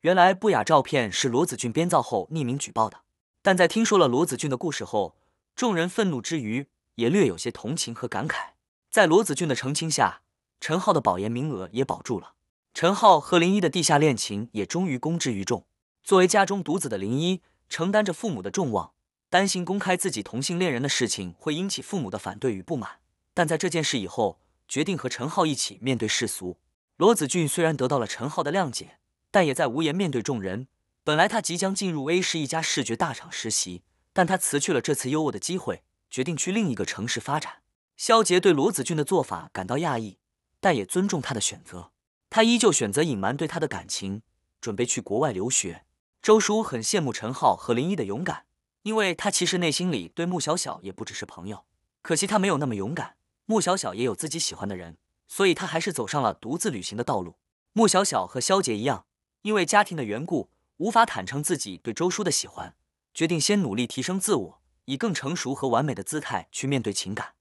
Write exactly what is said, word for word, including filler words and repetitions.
原来不雅照片是罗子俊编造后匿名举报的。但在听说了罗子俊的故事后，众人愤怒之余，也略有些同情和感慨。在罗子俊的澄清下，陈浩的保研名额也保住了。陈浩和林一的地下恋情也终于公之于众。作为家中独子的林一，承担着父母的重望，担心公开自己同性恋人的事情会引起父母的反对与不满。但在这件事以后，决定和陈浩一起面对世俗。罗子俊虽然得到了陈浩的谅解，但也在无颜面对众人。本来他即将进入 A 市一家视觉大厂实习，但他辞去了这次优渥的机会，决定去另一个城市发展。萧杰对罗子俊的做法感到讶异，但也尊重他的选择。他依旧选择隐瞒对他的感情，准备去国外留学。周叔很羡慕陈浩和林一的勇敢，因为他其实内心里对穆小小也不只是朋友，可惜他没有那么勇敢。穆小小也有自己喜欢的人，所以他还是走上了独自旅行的道路。穆小小和萧杰一样，因为家庭的缘故，无法坦诚自己对周叔的喜欢，决定先努力提升自我，以更成熟和完美的姿态去面对情感。